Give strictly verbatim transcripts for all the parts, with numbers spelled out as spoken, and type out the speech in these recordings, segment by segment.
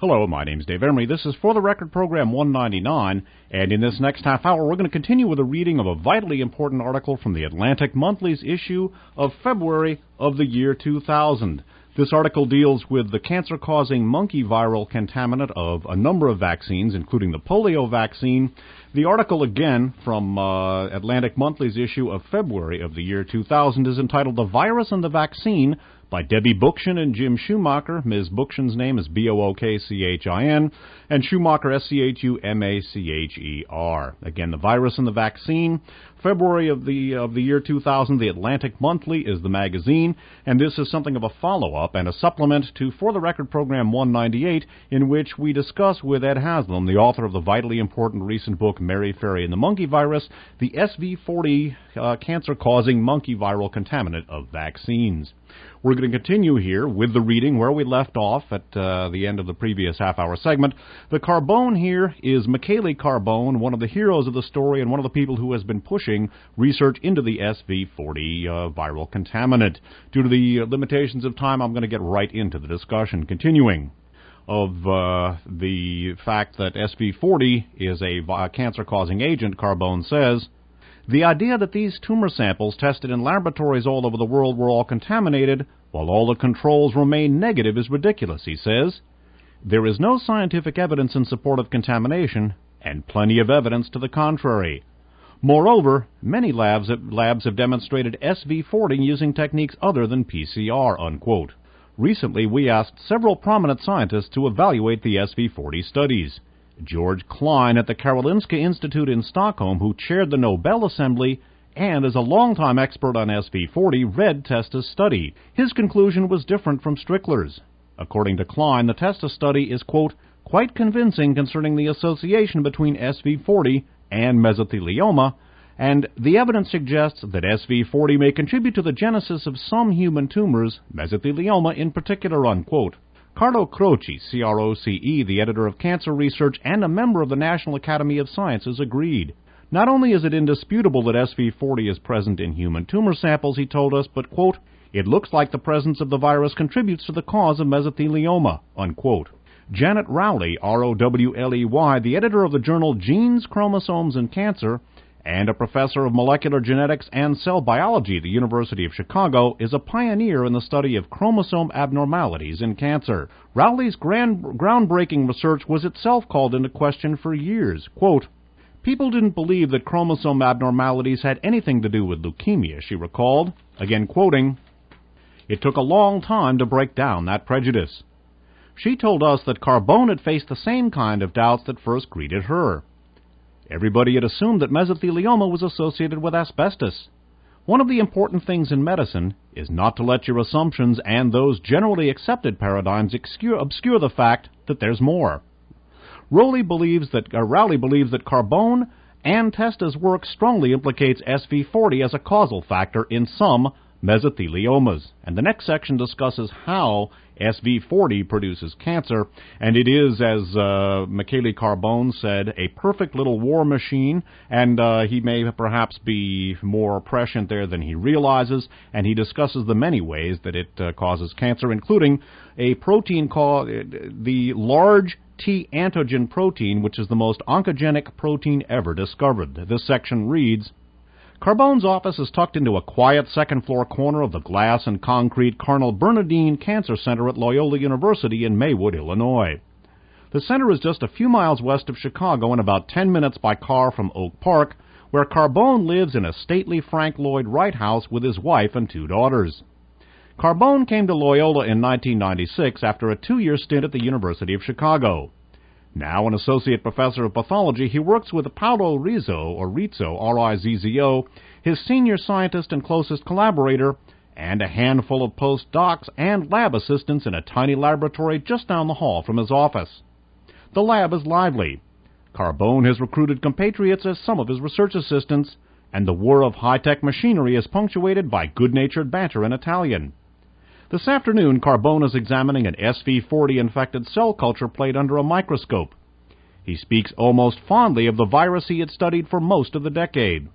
Hello, my name's Dave Emery. This is For the Record Program one ninety-nine, and in this next half hour we're going to continue with a reading of a vitally important article from the Atlantic Monthly's issue of February of the year two thousand. This article deals with the cancer-causing monkey viral contaminant of a number of vaccines, including the polio vaccine. The article, again, from uh, Atlantic Monthly's issue of February of the year two thousand is entitled The Virus and the Vaccine by Debbie Bookchin and Jim Schumacher. Miz Bookchin's name is B O O K C H I N, and Schumacher, S C H U M A C H E R. Again, The Virus and the Vaccine, February of the of the year two thousand. The Atlantic Monthly is the magazine, and this is something of a follow-up and a supplement to For the Record Program one ninety-eight, in which we discuss with Ed Haslam, the author of the vitally important recent book Mary Fairy and the Monkey Virus, the S V forty uh, cancer-causing monkey viral contaminant of vaccines. We're going to continue here with the reading where we left off at uh, the end of the previous half-hour segment. The Carbone here is Michele Carbone, one of the heroes of the story and one of the people who has been pushing research into the S V forty uh, viral contaminant. Due to the limitations of time, I'm going to get right into the discussion, continuing of uh, the fact that S V forty is a vi- cancer-causing agent. Carbone says, "The idea that these tumor samples tested in laboratories all over the world were all contaminated, while all the controls remain negative, is ridiculous," he says. "There is no scientific evidence in support of contamination, and plenty of evidence to the contrary. Moreover, many labs, labs have demonstrated S V forty using techniques other than P C R," unquote. Recently, we asked several prominent scientists to evaluate the S V forty studies. George Klein at the Karolinska Institute in Stockholm, who chaired the Nobel Assembly and is a longtime expert on S V forty, read Testa's study. His conclusion was different from Strickler's. According to Klein, the Testa study is, quote, "quite convincing concerning the association between S V forty and mesothelioma, and the evidence suggests that S V forty may contribute to the genesis of some human tumors, mesothelioma in particular," unquote. Carlo Croce, C R O C E, the editor of Cancer Research and a member of the National Academy of Sciences, agreed. "Not only is it indisputable that S V forty is present in human tumor samples," he told us, "but, quote, it looks like the presence of the virus contributes to the cause of mesothelioma," unquote. Janet Rowley, R O W L E Y, the editor of the journal Genes, Chromosomes, and Cancer, and a professor of molecular genetics and cell biology at the University of Chicago, is a pioneer in the study of chromosome abnormalities in cancer. Rowley's grand, groundbreaking research was itself called into question for years. Quote, "People didn't believe that chromosome abnormalities had anything to do with leukemia," she recalled. Again quoting, "It took a long time to break down that prejudice." She told us that Carbone had faced the same kind of doubts that first greeted her. Everybody had assumed that mesothelioma was associated with asbestos. One of the important things in medicine is not to let your assumptions and those generally accepted paradigms obscure, obscure the fact that there's more. Rowley believes that, uh, Rowley believes that Carbone and Testa's work strongly implicates S V forty as a causal factor in some mesotheliomas. And the next section discusses how S V forty produces cancer, and it is, as uh, Michele Carbone said, a perfect little war machine, and uh, he may perhaps be more prescient there than he realizes, and he discusses the many ways that it uh, causes cancer, including a protein called the large T antigen protein, which is the most oncogenic protein ever discovered. This section reads, "Carbone's office is tucked into a quiet second-floor corner of the glass and concrete Cardinal Bernardin Cancer Center at Loyola University in Maywood, Illinois. The center is just a few miles west of Chicago and about ten minutes by car from Oak Park, where Carbone lives in a stately Frank Lloyd Wright house with his wife and two daughters. Carbone came to Loyola in nineteen ninety-six after a two-year stint at the University of Chicago. Now an associate professor of pathology, he works with Paolo Rizzo, or Rizzo, R I Z Z O, his senior scientist and closest collaborator, and a handful of postdocs and lab assistants in a tiny laboratory just down the hall from his office. The lab is lively. Carbone has recruited compatriots as some of his research assistants, and the whir of high-tech machinery is punctuated by good-natured banter in Italian. This afternoon, Carbone is examining an S V forty infected cell culture plate under a microscope. He speaks almost fondly of the virus he had studied for most of the decade.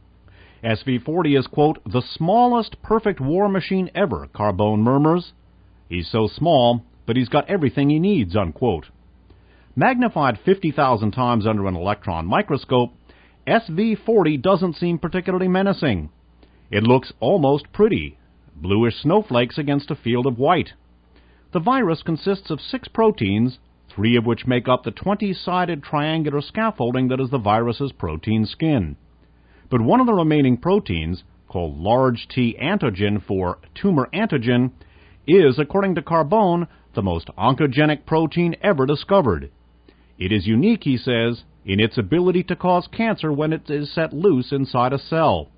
S V forty is, quote, "the smallest perfect war machine ever," Carbone murmurs. "He's so small, but he's got everything he needs," unquote. Magnified fifty thousand times under an electron microscope, S V forty doesn't seem particularly menacing. It looks almost pretty, bluish snowflakes against a field of white. The virus consists of six proteins, three of which make up the twenty-sided triangular scaffolding that is the virus's protein skin. But one of the remaining proteins, called large T antigen for tumor antigen, is, according to Carbone, the most oncogenic protein ever discovered. It is unique, he says, in its ability to cause cancer when it is set loose inside a cell.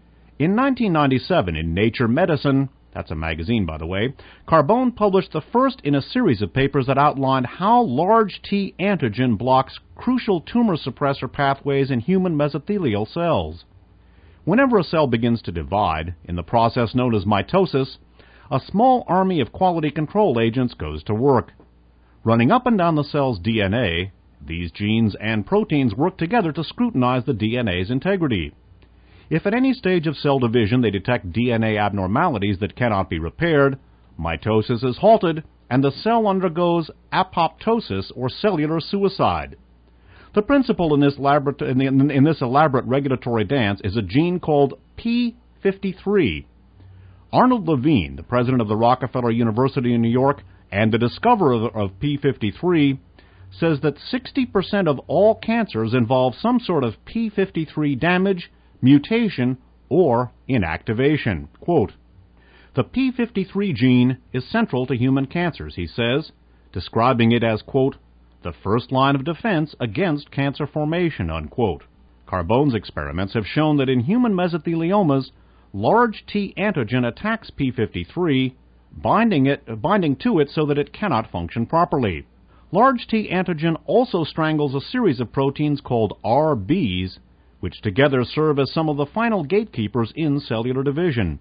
In nineteen ninety-seven, in Nature Medicine, that's a magazine, by the way, Carbone published the first in a series of papers that outlined how large T antigen blocks crucial tumor suppressor pathways in human mesothelial cells. Whenever a cell begins to divide, in the process known as mitosis, a small army of quality control agents goes to work. Running up and down the cell's D N A, these genes and proteins work together to scrutinize the D N A's integrity. If at any stage of cell division they detect D N A abnormalities that cannot be repaired, mitosis is halted and the cell undergoes apoptosis or cellular suicide. The principle in this, labor- in, the, in this elaborate regulatory dance is a gene called P fifty-three. Arnold Levine, the president of the Rockefeller University in New York and the discoverer of, of P fifty-three, says that sixty percent of all cancers involve some sort of P fifty-three damage, mutation, or inactivation. Quote, the P fifty-three gene is central to human cancers, he says, describing it as, quote, the first line of defense against cancer formation, unquote. Carbone's experiments have shown that in human mesotheliomas, large T antigen attacks P fifty-three, binding it, binding to it so that it cannot function properly. Large T antigen also strangles a series of proteins called R Bs, which together serve as some of the final gatekeepers in cellular division.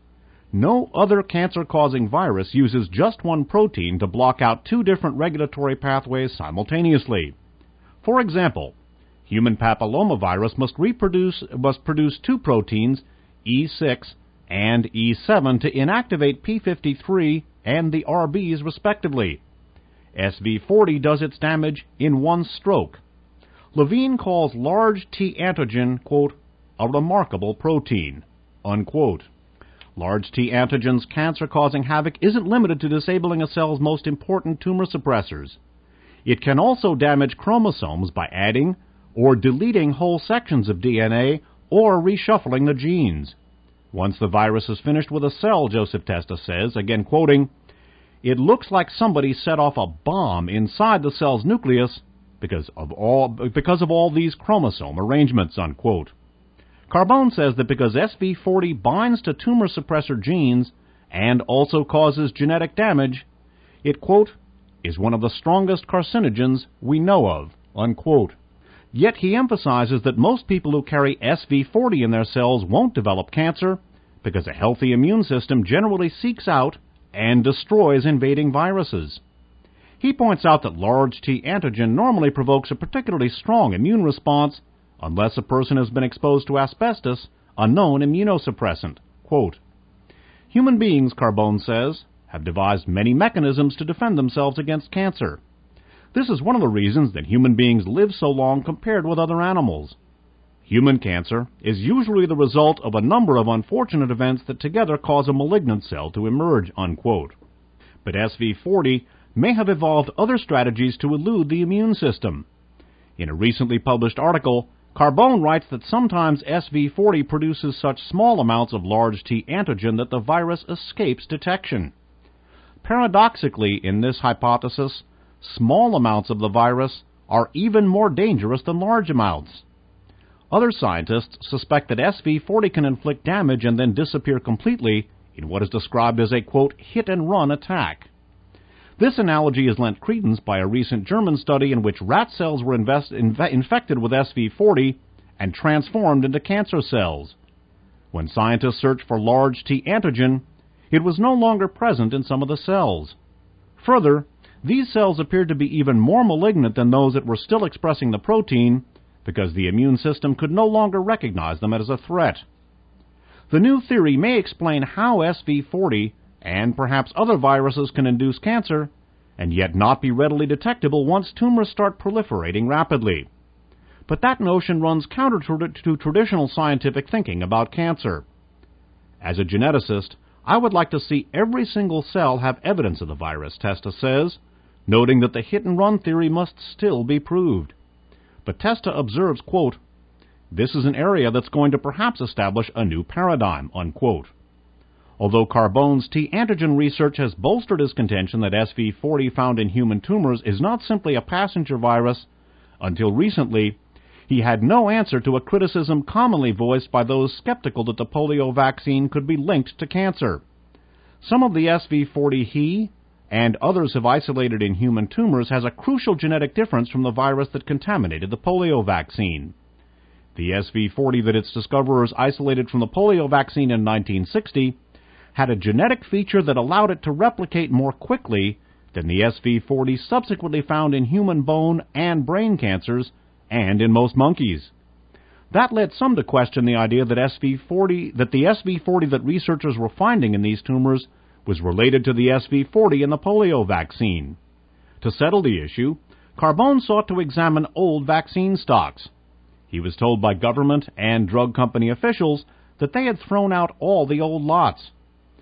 No other cancer-causing virus uses just one protein to block out two different regulatory pathways simultaneously. For example, human papillomavirus must reproduce must produce two proteins, E six and E seven, to inactivate P fifty-three and the R Bs respectively. S V forty does its damage in one stroke. Levine calls large T antigen, quote, a remarkable protein, unquote. Large T antigen's cancer-causing havoc isn't limited to disabling a cell's most important tumor suppressors. It can also damage chromosomes by adding or deleting whole sections of D N A or reshuffling the genes. Once the virus is finished with a cell, Joseph Testa says, again quoting, it looks like somebody set off a bomb inside the cell's nucleus because of all, because of all these chromosome arrangements, unquote. Carbone says that because S V forty binds to tumor suppressor genes and also causes genetic damage, it, quote, is one of the strongest carcinogens we know of, unquote. Yet he emphasizes that most people who carry S V forty in their cells won't develop cancer because a healthy immune system generally seeks out and destroys invading viruses. He points out that large T antigen normally provokes a particularly strong immune response unless a person has been exposed to asbestos, a known immunosuppressant. Quote, human beings, Carbone says, have devised many mechanisms to defend themselves against cancer. This is one of the reasons that human beings live so long compared with other animals. Human cancer is usually the result of a number of unfortunate events that together cause a malignant cell to emerge, unquote. But S V forty may have evolved other strategies to elude the immune system. In a recently published article, Carbone writes that sometimes S V forty produces such small amounts of large T antigen that the virus escapes detection. Paradoxically, in this hypothesis, small amounts of the virus are even more dangerous than large amounts. Other scientists suspect that S V forty can inflict damage and then disappear completely in what is described as a, quote, hit-and-run attack. This analogy is lent credence by a recent German study in which rat cells were invest, inve, infected with S V forty and transformed into cancer cells. When scientists searched for large T antigen, it was no longer present in some of the cells. Further, these cells appeared to be even more malignant than those that were still expressing the protein because the immune system could no longer recognize them as a threat. The new theory may explain how S V forty and perhaps other viruses can induce cancer, and yet not be readily detectable once tumors start proliferating rapidly. But that notion runs counter to traditional scientific thinking about cancer. As a geneticist, I would like to see every single cell have evidence of the virus, Testa says, noting that the hit-and-run theory must still be proved. But Testa observes, quote, "This is an area that's going to perhaps establish a new paradigm," unquote. Although Carbone's T-antigen research has bolstered his contention that S V forty found in human tumors is not simply a passenger virus, until recently, he had no answer to a criticism commonly voiced by those skeptical that the polio vaccine could be linked to cancer. Some of the S V forty he and others have isolated in human tumors has a crucial genetic difference from the virus that contaminated the polio vaccine. The S V forty that its discoverers isolated from the polio vaccine in nineteen sixty had a genetic feature that allowed it to replicate more quickly than the S V forty subsequently found in human bone and brain cancers and in most monkeys. That led some to question the idea that S V forty that the S V forty that researchers were finding in these tumors was related to the S V forty in the polio vaccine. To settle the issue, Carbone sought to examine old vaccine stocks. He was told by government and drug company officials that they had thrown out all the old lots.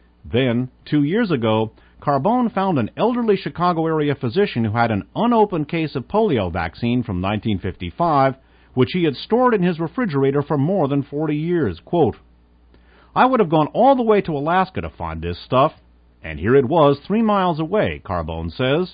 Then, two years ago, Carbone found an elderly Chicago area physician who had an unopened case of polio vaccine from nineteen fifty-five, which he had stored in his refrigerator for more than forty years. Quote, "I would have gone all the way to Alaska to find this stuff, and here it was three miles away," Carbone says.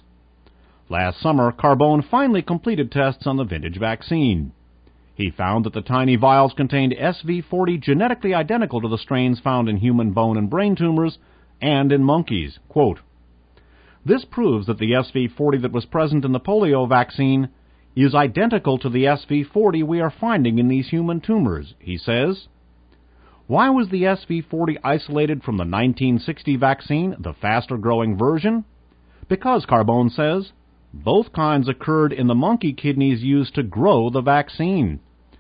Last summer, Carbone finally completed tests on the vintage vaccine. He found that the tiny vials contained S V forty genetically identical to the strains found in human bone and brain tumors and in monkeys. Quote, "This proves that the S V forty that was present in the polio vaccine is identical to the S V forty we are finding in these human tumors," he says. Why was the S V forty isolated from the nineteen sixty vaccine, the faster-growing version? Because, Carbone says, both kinds occurred in the monkey kidneys used to grow the vaccine.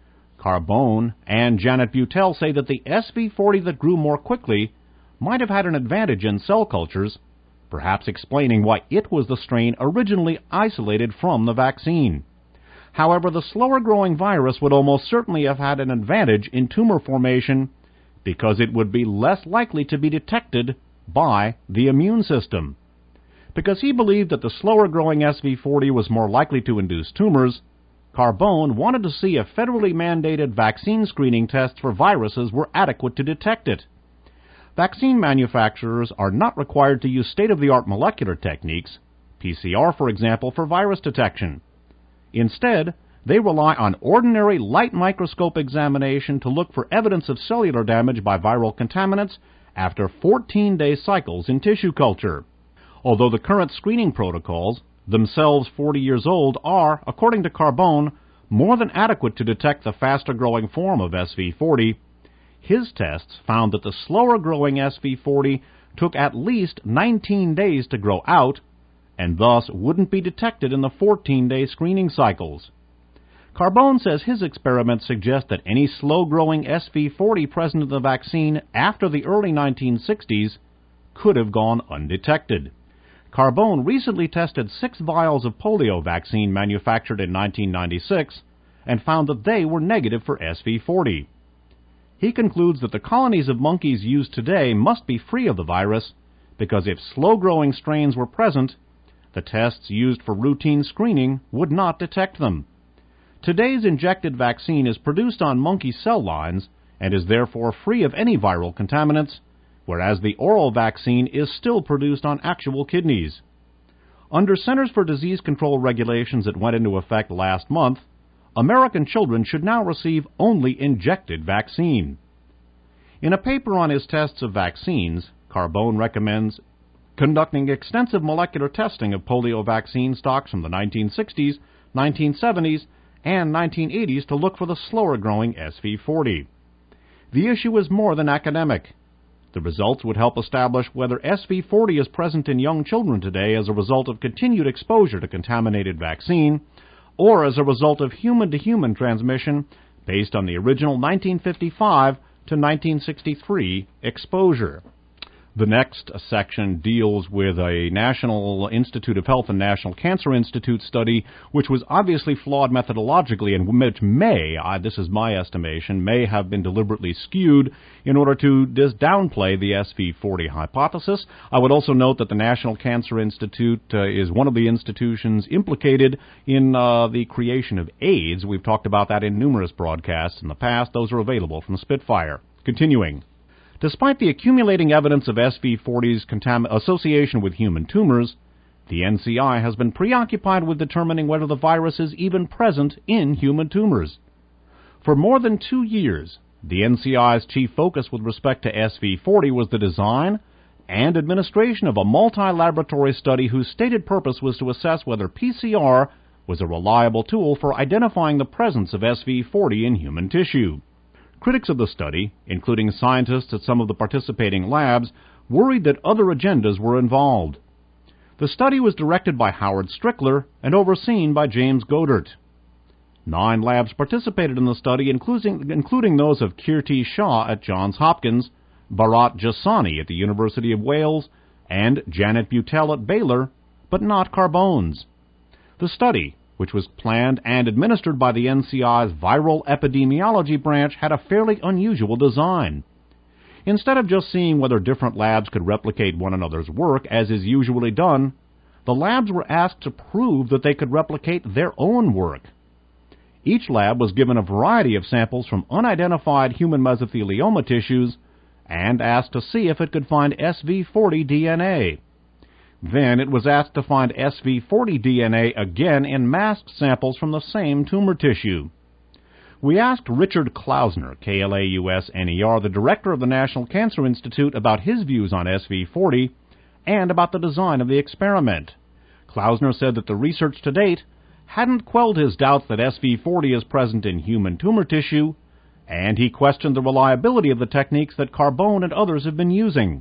Carbone and Janet Butel say that the S V forty that grew more quickly might have had an advantage in cell cultures, perhaps explaining why it was the strain originally isolated from the vaccine. However, the slower-growing virus would almost certainly have had an advantage in tumor formation because it would be less likely to be detected by the immune system. Because he believed that the slower-growing S V forty was more likely to induce tumors, Carbone wanted to see if federally mandated vaccine screening tests for viruses were adequate to detect it. Vaccine manufacturers are not required to use state-of-the-art molecular techniques, P C R for example, for virus detection. Instead, they rely on ordinary light microscope examination to look for evidence of cellular damage by viral contaminants after fourteen-day cycles in tissue culture. Although the current screening protocols, themselves forty years old, are, according to Carbone, more than adequate to detect the faster-growing form of S V forty, his tests found that the slower-growing S V forty took at least nineteen days to grow out, and thus wouldn't be detected in the fourteen-day screening cycles. Carbone says his experiments suggest that any slow-growing S V forty present in the vaccine after the early nineteen sixties could have gone undetected. Carbone recently tested six vials of polio vaccine manufactured in nineteen ninety-six and found that they were negative for S V forty. He concludes that the colonies of monkeys used today must be free of the virus because if slow-growing strains were present, the tests used for routine screening would not detect them. Today's injected vaccine is produced on monkey cell lines and is therefore free of any viral contaminants, whereas the oral vaccine is still produced on actual kidneys. Under Centers for Disease Control regulations that went into effect last month, American children should now receive only injected vaccine. In a paper on his tests of vaccines, Carbone recommends conducting extensive molecular testing of polio vaccine stocks from the nineteen sixties, nineteen seventies, and nineteen eighties to look for the slower-growing S V forty. The issue is more than academic. The results would help establish whether S V forty is present in young children today as a result of continued exposure to contaminated vaccine, or as a result of human-to-human transmission based on the original nineteen fifty-five to nineteen sixty-three exposure. The next section deals with a National Institute of Health and National Cancer Institute study, which was obviously flawed methodologically and which may, uh, this is my estimation, may have been deliberately skewed in order to dis- downplay the S V forty hypothesis. I would also note that the National Cancer Institute uh, is one of the institutions implicated in uh, the creation of AIDS. We've talked about that in numerous broadcasts in the past. Those are available from Spitfire. Continuing. Despite the accumulating evidence of S V forty's contam- association with human tumors, the N C I has been preoccupied with determining whether the virus is even present in human tumors. For more than two years, the N C I's chief focus with respect to S V forty was the design and administration of a multi-laboratory study whose stated purpose was to assess whether P C R was a reliable tool for identifying the presence of S V forty in human tissue. Critics of the study, including scientists at some of the participating labs, worried that other agendas were involved. The study was directed by Howard Strickler and overseen by James Godert. Nine labs participated in the study, including, including those of Kirti Shah at Johns Hopkins, Bharat Jasani at the University of Wales, and Janet Butel at Baylor, but not Carbone's. The study, which was planned and administered by the N C I's Viral Epidemiology branch, had a fairly unusual design. Instead of just seeing whether different labs could replicate one another's work, as is usually done, the labs were asked to prove that they could replicate their own work. Each lab was given a variety of samples from unidentified human mesothelioma tissues and asked to see if it could find S V forty D N A. Then it was asked to find S V forty D N A again in masked samples from the same tumor tissue. We asked Richard Klausner, K L A U S N E R, the director of the National Cancer Institute, about his views on S V forty and about the design of the experiment. Klausner said that the research to date hadn't quelled his doubts that S V forty is present in human tumor tissue, and he questioned the reliability of the techniques that Carbone and others have been using.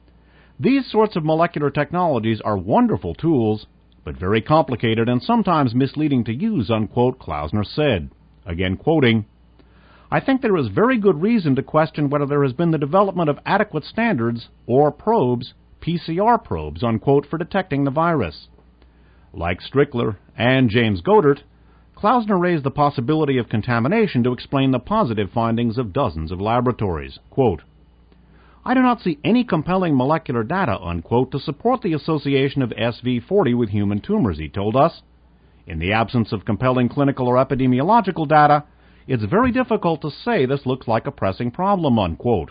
These sorts of molecular technologies are wonderful tools, but very complicated and sometimes misleading to use, unquote, Klausner said. Again quoting, I think there is very good reason to question whether there has been the development of adequate standards or probes, P C R probes, unquote, for detecting the virus. Like Strickler and James Godert, Klausner raised the possibility of contamination to explain the positive findings of dozens of laboratories. Quote, I do not see any compelling molecular data, unquote, to support the association of S V forty with human tumors, he told us. In the absence of compelling clinical or epidemiological data, it's very difficult to say this looks like a pressing problem, unquote.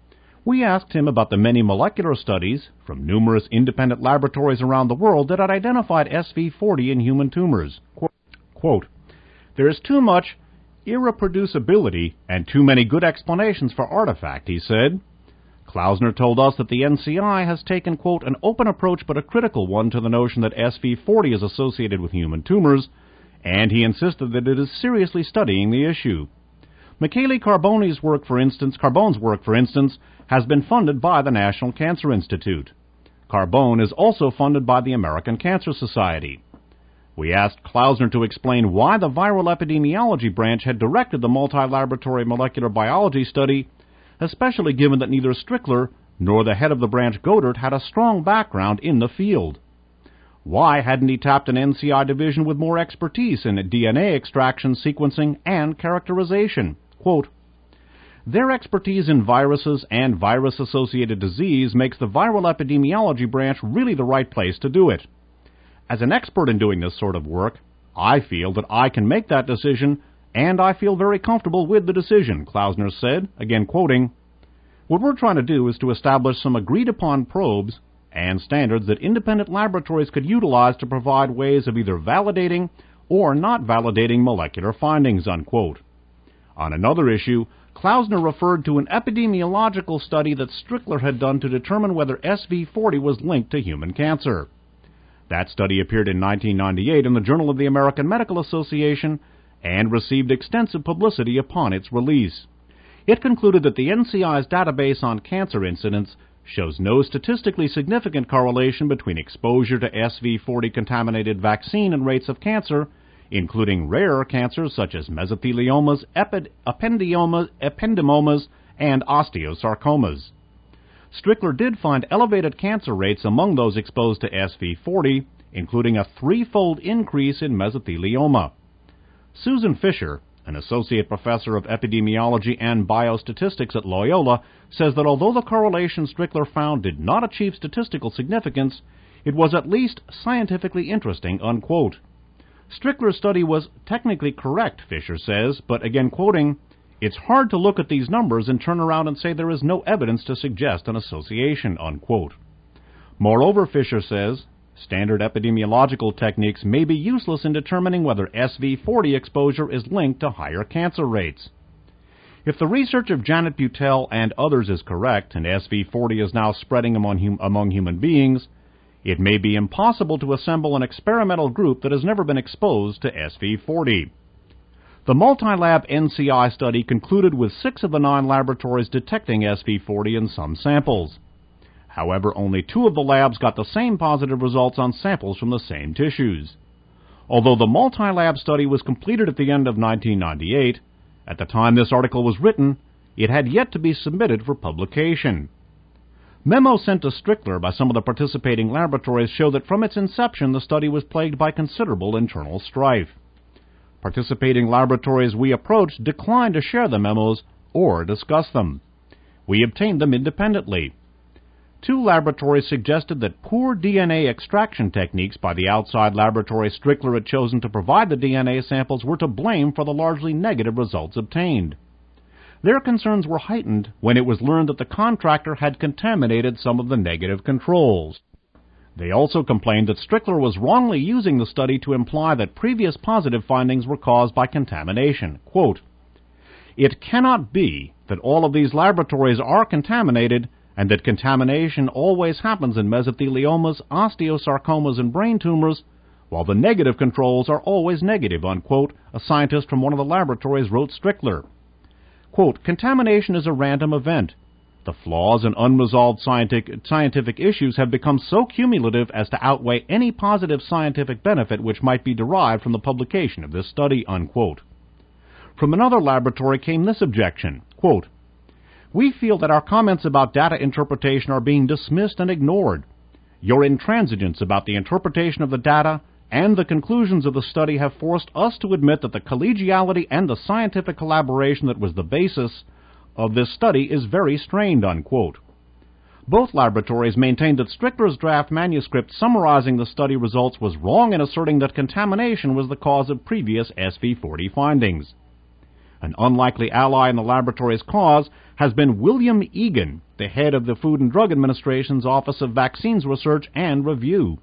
We asked him about the many molecular studies from numerous independent laboratories around the world that had identified S V forty in human tumors. Quote, there is too much irreproducibility and too many good explanations for artifact, he said. Klausner told us that the N C I has taken, quote, an open approach but a critical one to the notion that S V forty is associated with human tumors, and he insisted that it is seriously studying the issue. Michele Carbone's work, for instance, Carbone's work, for instance, has been funded by the National Cancer Institute. Carbone is also funded by the American Cancer Society. We asked Klausner to explain why the Viral Epidemiology branch had directed the multi-laboratory molecular biology study, especially given that neither Strickler nor the head of the branch, Godert, had a strong background in the field. Why hadn't he tapped an N C I division with more expertise in D N A extraction, sequencing, and characterization? Quote, their expertise in viruses and virus-associated disease makes the Viral Epidemiology branch really the right place to do it. As an expert in doing this sort of work, I feel that I can make that decision, and I feel very comfortable with the decision, Klausner said, again quoting, what we're trying to do is to establish some agreed-upon probes and standards that independent laboratories could utilize to provide ways of either validating or not validating molecular findings, unquote. On another issue, Klausner referred to an epidemiological study that Strickler had done to determine whether S V forty was linked to human cancer. That study appeared in nineteen ninety-eight in the Journal of the American Medical Association and received extensive publicity upon its release. It concluded that the N C I's database on cancer incidence shows no statistically significant correlation between exposure to S V forty contaminated vaccine and rates of cancer, including rarer cancers such as mesotheliomas, epid- ependiomas, ependymomas, and osteosarcomas. Strickler did find elevated cancer rates among those exposed to S V forty, including a threefold increase in mesothelioma. Susan Fisher, an associate professor of epidemiology and biostatistics at Loyola, says that although the correlation Strickler found did not achieve statistical significance, it was at least scientifically interesting, unquote. Strickler's study was technically correct, Fisher says, but again quoting, "It's hard to look at these numbers and turn around and say there is no evidence to suggest an association," unquote. Moreover, Fisher says, standard epidemiological techniques may be useless in determining whether S V forty exposure is linked to higher cancer rates. If the research of Janet Butel and others is correct, and S V forty is now spreading among, hum- among human beings, it may be impossible to assemble an experimental group that has never been exposed to S V forty. The multi-lab N C I study concluded with six of the nine laboratories detecting S V forty in some samples. However, only two of the labs got the same positive results on samples from the same tissues. Although the multi-lab study was completed at the end of nineteen ninety-eight, at the time this article was written, it had yet to be submitted for publication. Memos sent to Strickler by some of the participating laboratories show that from its inception the study was plagued by considerable internal strife. Participating laboratories we approached declined to share the memos or discuss them. We obtained them independently. Two laboratories suggested that poor D N A extraction techniques by the outside laboratory Strickler had chosen to provide the D N A samples were to blame for the largely negative results obtained. Their concerns were heightened when it was learned that the contractor had contaminated some of the negative controls. They also complained that Strickler was wrongly using the study to imply that previous positive findings were caused by contamination. Quote, "It cannot be that all of these laboratories are contaminated and that contamination always happens in mesotheliomas, osteosarcomas, and brain tumors, while the negative controls are always negative," unquote, a scientist from one of the laboratories wrote Strickler. Quote, "Contamination is a random event. The flaws and unresolved scientific, scientific issues have become so cumulative as to outweigh any positive scientific benefit which might be derived from the publication of this study," unquote. From another laboratory came this objection, quote, "We feel that our comments about data interpretation are being dismissed and ignored. Your intransigence about the interpretation of the data and the conclusions of the study have forced us to admit that the collegiality and the scientific collaboration that was the basis of this study is very strained," unquote. Both laboratories maintained that Strickler's draft manuscript summarizing the study results was wrong in asserting that contamination was the cause of previous S V forty findings. An unlikely ally in the laboratory's cause has been William Egan, the head of the Food and Drug Administration's Office of Vaccines Research and Review.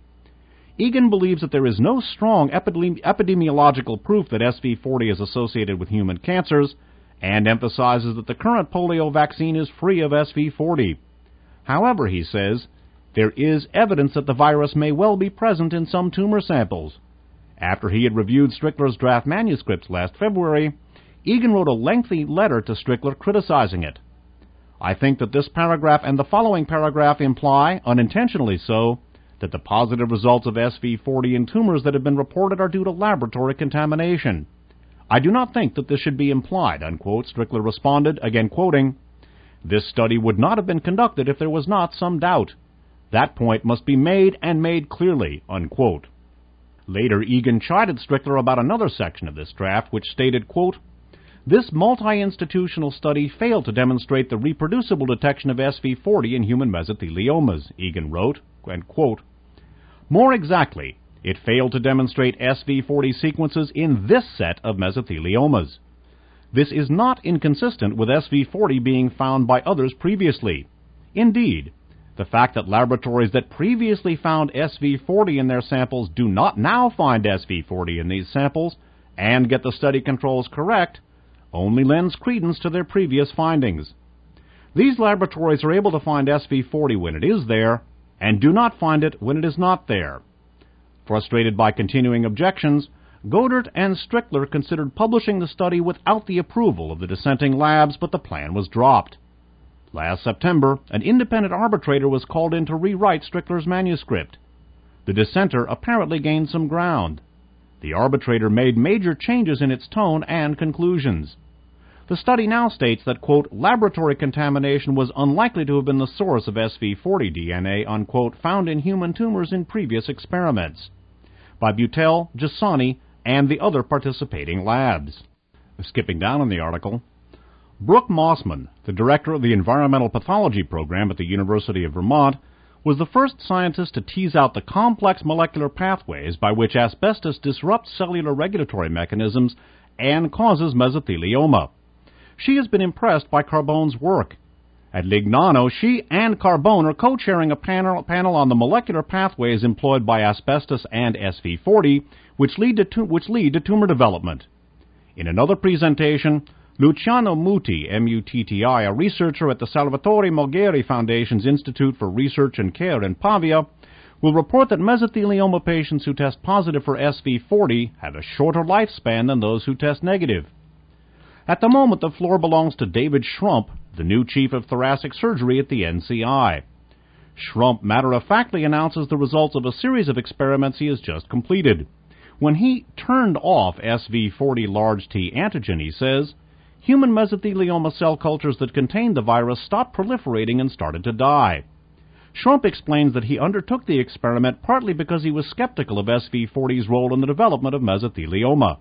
Egan believes that there is no strong epidemi- epidemiological proof that S V forty is associated with human cancers, and emphasizes that the current polio vaccine is free of S V forty. However, he says, there is evidence that the virus may well be present in some tumor samples. After he had reviewed Strickler's draft manuscripts last February, Egan wrote a lengthy letter to Strickler criticizing it. "I think that this paragraph and the following paragraph imply, unintentionally so, that the positive results of S V forty in tumors that have been reported are due to laboratory contamination. I do not think that this should be implied," unquote, Strickler responded, again quoting, "This study would not have been conducted if there was not some doubt. That point must be made and made clearly," unquote. Later, Egan chided Strickler about another section of this draft, which stated, quote, "This multi-institutional study failed to demonstrate the reproducible detection of S V forty in human mesotheliomas," Egan wrote, and quote, "More exactly, it failed to demonstrate S V forty sequences in this set of mesotheliomas. This is not inconsistent with S V forty being found by others previously. Indeed, the fact that laboratories that previously found S V forty in their samples do not now find S V forty in these samples and get the study controls correct only lends credence to their previous findings. These laboratories are able to find S V forty when it is there and do not find it when it is not there." Frustrated by continuing objections, Godert and Strickler considered publishing the study without the approval of the dissenting labs, but the plan was dropped. Last September, an independent arbitrator was called in to rewrite Strickler's manuscript. The dissenter apparently gained some ground. The arbitrator made major changes in its tone and conclusions. The study now states that, quote, laboratory contamination was unlikely to have been the source of S V forty D N A, unquote, found in human tumors in previous experiments by Butel, Giussani, and the other participating labs. Skipping down in the article, Brooke Mossman, the director of the Environmental Pathology Program at the University of Vermont, was the first scientist to tease out the complex molecular pathways by which asbestos disrupts cellular regulatory mechanisms and causes mesothelioma. She has been impressed by Carbone's work. At Lignano, she and Carbone are co-chairing a panel, panel on the molecular pathways employed by asbestos and S V forty, which lead to, tu- which lead to tumor development. In another presentation, Luciano Mutti, M U T T I, a researcher at the Salvatore Mogeri Foundation's Institute for Research and Care in Pavia, will report that mesothelioma patients who test positive for S V forty have a shorter lifespan than those who test negative. At the moment, the floor belongs to David Schrump, the new chief of thoracic surgery at the N C I. Schrump matter-of-factly announces the results of a series of experiments he has just completed. When he turned off S V forty large T antigen, he says, human mesothelioma cell cultures that contained the virus stopped proliferating and started to die. Schrump explains that he undertook the experiment partly because he was skeptical of S V forty's role in the development of mesothelioma.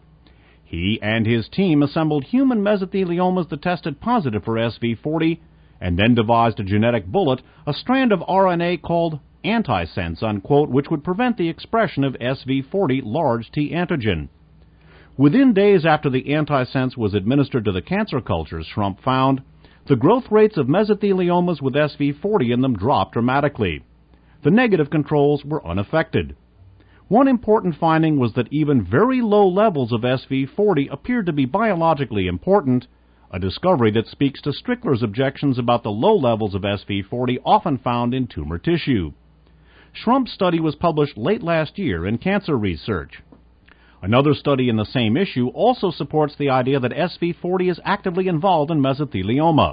He and his team assembled human mesotheliomas that tested positive for S V forty and then devised a genetic bullet, a strand of R N A called antisense, unquote, which would prevent the expression of S V forty large T antigen. Within days after the antisense was administered to the cancer cultures, Schrump found, the growth rates of mesotheliomas with S V forty in them dropped dramatically. The negative controls were unaffected. One important finding was that even very low levels of S V forty appeared to be biologically important, a discovery that speaks to Strickler's objections about the low levels of S V forty often found in tumor tissue. Schrump's study was published late last year in Cancer Research. Another study in the same issue also supports the idea that S V forty is actively involved in mesothelioma.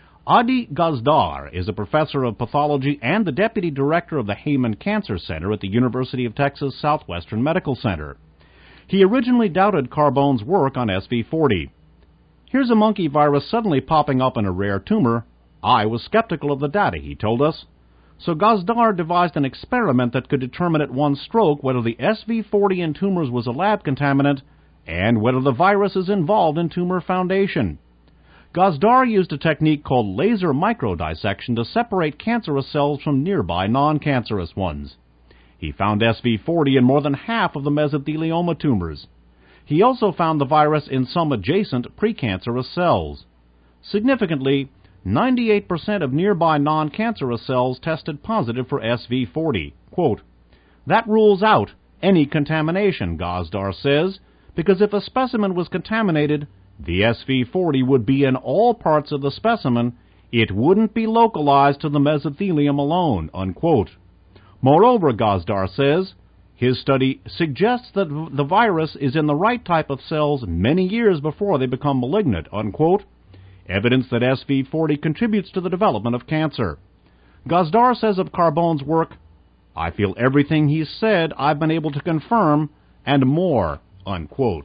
Adi Gazdar is a professor of pathology and the deputy director of the Heyman Cancer Center at the University of Texas Southwestern Medical Center. He originally doubted Carbone's work on S V forty. Here's a monkey virus suddenly popping up in a rare tumor. I was skeptical of the data, he told us. So Gazdar devised an experiment that could determine at one stroke whether the S V forty in tumors was a lab contaminant and whether the virus is involved in tumor foundation. Gazdar used a technique called laser microdissection to separate cancerous cells from nearby non-cancerous ones. He found S V forty in more than half of the mesothelioma tumors. He also found the virus in some adjacent precancerous cells. Significantly, ninety-eight percent of nearby non-cancerous cells tested positive for S V forty. Quote, that rules out any contamination, Gazdar says, because if a specimen was contaminated, the S V forty would be in all parts of the specimen. It wouldn't be localized to the mesothelium alone, unquote. Moreover, Gazdar says, his study suggests that the virus is in the right type of cells many years before they become malignant, unquote. Evidence that S V forty contributes to the development of cancer. Gazdar says of Carbone's work, I feel everything he's said I've been able to confirm, and more, unquote.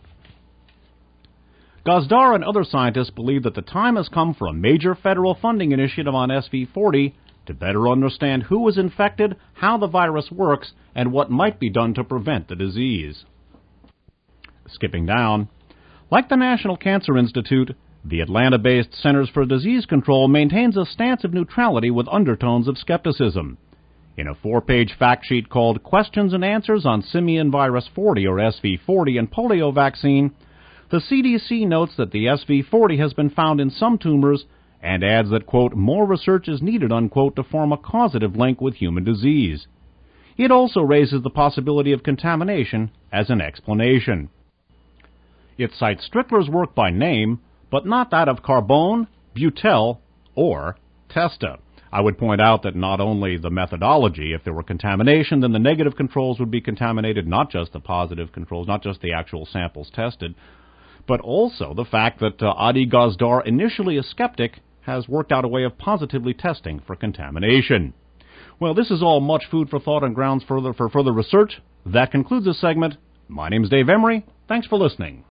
Gazdar and other scientists believe that the time has come for a major federal funding initiative on S V forty to better understand who is infected, how the virus works, and what might be done to prevent the disease. Skipping down, like the National Cancer Institute, the Atlanta-based Centers for Disease Control maintains a stance of neutrality with undertones of skepticism. In a four-page fact sheet called Questions and Answers on Simian Virus forty or S V forty and Polio Vaccine, the C D C notes that the S V forty has been found in some tumors and adds that, quote, more research is needed, unquote, to form a causative link with human disease. It also raises the possibility of contamination as an explanation. It cites Strickler's work by name, but not that of Carbone, Butel, or Testa. I would point out that not only the methodology, if there were contamination, then the negative controls would be contaminated, not just the positive controls, not just the actual samples tested, but also the fact that uh, Adi Gazdar, initially a skeptic, has worked out a way of positively testing for contamination. Well, this is all much food for thought and grounds further for further research. That concludes this segment. My name is Dave Emery. Thanks for listening.